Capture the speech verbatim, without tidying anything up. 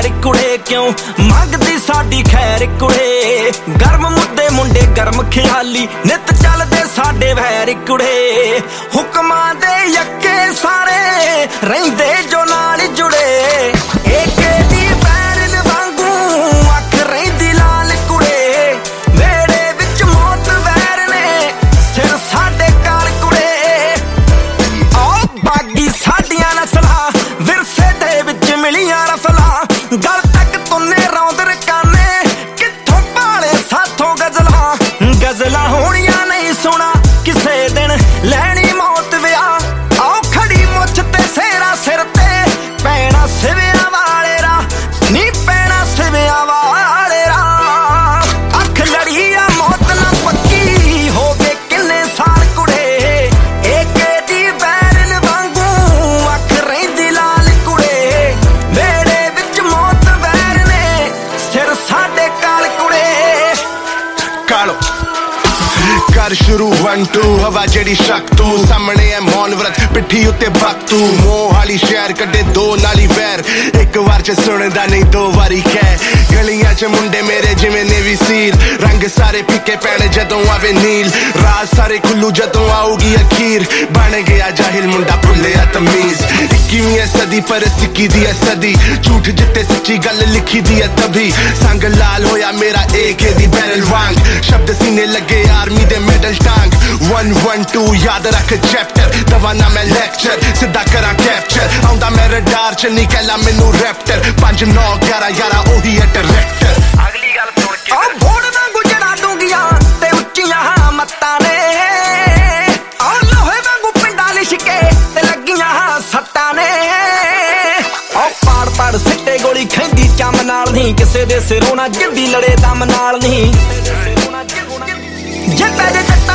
कुड़े क्यों मंगदी साडी खैर कुड़े गर्म मुद्दे मुंडे गर्म ख्याली नित चलदे साडे वैर कुड़े हुक्मां दे यक्के सारे रहिंदे जो नाल जुड़े एके दी बैरन वांगू अख रहिंदी लाल कुड़े वेड़े विच मौत वैर ने सिर साडे काल कुड़े ओ बागी साडियां नस्लां विरसे दे विच मिलियां रसलां गल तक तुन्ने रौंद रकाने कित्थों पाले साथों गजलां गजलां होणियां नहीं सुना किसे दिन लैनी मौत विआह आओ खड़ी मुछ ते सेरा सिर ते पैना सिविया वाले रा नी पैना सिविया वाले रा अख लड़ी आ मौत ना पक्की हो गए किन्ने साल कुड़े एके दी बैरन वांगू अख रहिंदी लाल कुड़े वेड़े विच मौत वैर ने सिर साडे काल कुड़े कालो कर शुरू वन टू हवा जेड़ी शक तू सामने है मौन व्रत पिट्ठी उत्ते बक तू मोह वाली शहर कड्डे दो नाली वैर एक वार च सुनदा नहीं दो वारी कह गलियां च मुंडे मेरे जिवें नेवी सील रंग सारे फिक्के पैणे जदों आवे नील राज सारे खुल्लू जदों आऊगी अखीर बन गया जाहिल मुंडा भुल्लिया तमीज इक्कीवीं सदी पर सिक्की दी सदी झूठ जिते सच्ची गल लिखी दी है तभी संग लाल होया मेरा एके दी बैरल वांग शब्द सीने लगे आर्मी दे मेडल टांग वन वन टू याद रख चैप्टर दवाना मैं लेक्चर सिद्धा करा कैप्चर आउंदा मैं रडार च नहीं कहला मैनू रैप्टर पांच नौ ग्यारह ग्यारह ओही है डायरेक्टर अगली गल सुन के ओ भोड़ वांगू जड़ा दूंगियां ते उच्चियां मत्तां ने ओ लोहे वांगू पिंडां लिशके ते लगियां सट्टां ने ओ पाड़ पाड़ सिੱਟੇ गोली खैंदी चम नाल नहीं किसे दे सिरों ना जिंदी लड़े दम नाल नहीं जे